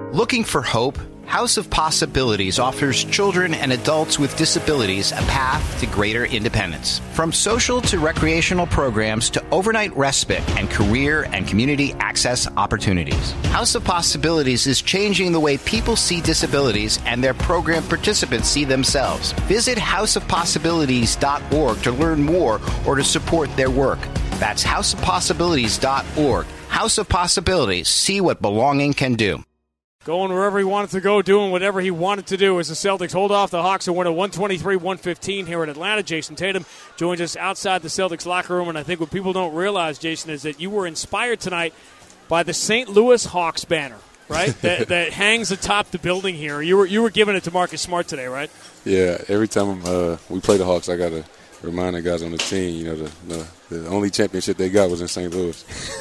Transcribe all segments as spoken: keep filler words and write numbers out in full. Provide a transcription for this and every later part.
Looking for hope? House of Possibilities offers children and adults with disabilities a path to greater independence. From social to recreational programs to overnight respite and career and community access opportunities. House of Possibilities is changing the way people see disabilities and their program participants see themselves. Visit house of possibilities dot org to learn more or to support their work. That's house of possibilities dot org. House of Possibilities. See what belonging can do. Going wherever he wanted to go, doing whatever he wanted to do as the Celtics hold off the Hawks and win a one twenty-three one fifteen here in Atlanta. Jason Tatum joins us outside the Celtics locker room, and I think what people don't realize, Jason, is that you were inspired tonight by the Saint Louis Hawks banner, right, that, that hangs atop the building here. You were you were giving it to Marcus Smart today, right? Yeah, every time uh, we play the Hawks, I got to remind the guys on the team, you know, the, the, the only championship they got was in Saint Louis.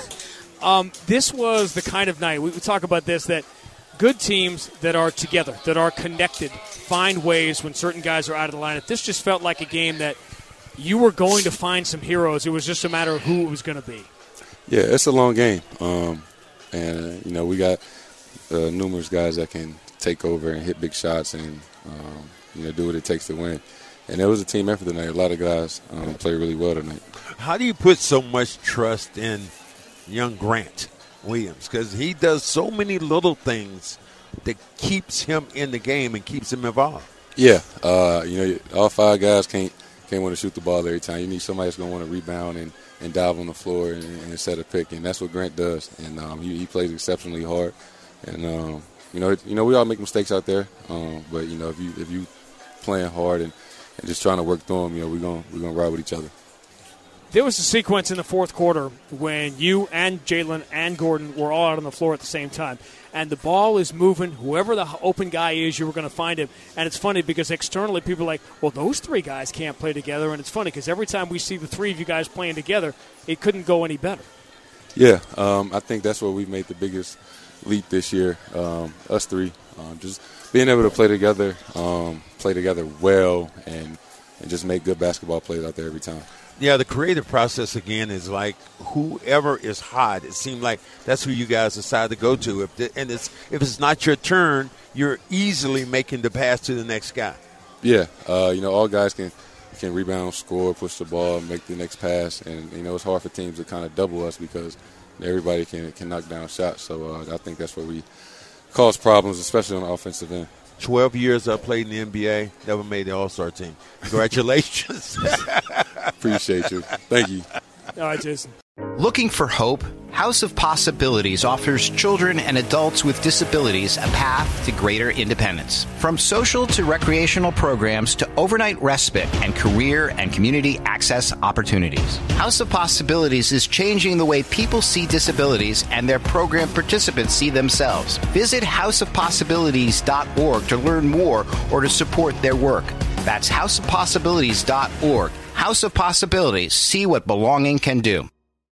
um, this was the kind of night, we talk about this, that good teams that are together, that are connected, find ways when certain guys are out of the lineup. This just felt like a game that you were going to find some heroes. It was just a matter of who it was going to be. Yeah, it's a long game. Um, and, uh, you know, we got uh, numerous guys that can take over and hit big shots and, um, you know, do what it takes to win. And it was a team effort tonight. A lot of guys um, played really well tonight. How do you put so much trust in young Grant Williams, because he does so many little things that keeps him in the game and keeps him involved? Yeah, uh, you know, all five guys can't can't want to shoot the ball every time. You need somebody that's going to want to rebound and, and dive on the floor and, and set a pick, and that's what Grant does. And um, he, he plays exceptionally hard. And um, you know, you know, we all make mistakes out there, um, but you know, if you if you playing hard and, and just trying to work through them, you know, we're gonna we're gonna ride with each other. There was a sequence in the fourth quarter when you and Jalen and Gordon were all out on the floor at the same time. And the ball is moving. Whoever the open guy is, you were going to find him. And it's funny because externally people are like, well, those three guys can't play together. And it's funny because every time we see the three of you guys playing together, it couldn't go any better. Yeah, um, I think that's where we've made the biggest leap this year, um, us three. Um, just being able to play together, um, play together well, and, and just make good basketball plays out there every time. Yeah, the creative process, again, is like whoever is hot, it seemed like that's who you guys decide to go to. If the, and it's, if it's not your turn, you're easily making the pass to the next guy. Yeah, uh, you know, all guys can can rebound, score, push the ball, make the next pass. And, you know, it's hard for teams to kind of double us because everybody can, can knock down shots. So uh, I think that's where we cause problems, especially on the offensive end. twelve years I played in the N B A, never made the All-Star team. Congratulations. Appreciate you. Thank you. All right, Jason. Looking for hope? House of Possibilities offers children and adults with disabilities a path to greater independence. From social to recreational programs to overnight respite and career and community access opportunities. House of Possibilities is changing the way people see disabilities and their program participants see themselves. Visit house of possibilities dot org to learn more or to support their work. That's house of possibilities dot org. House of Possibilities. See what belonging can do.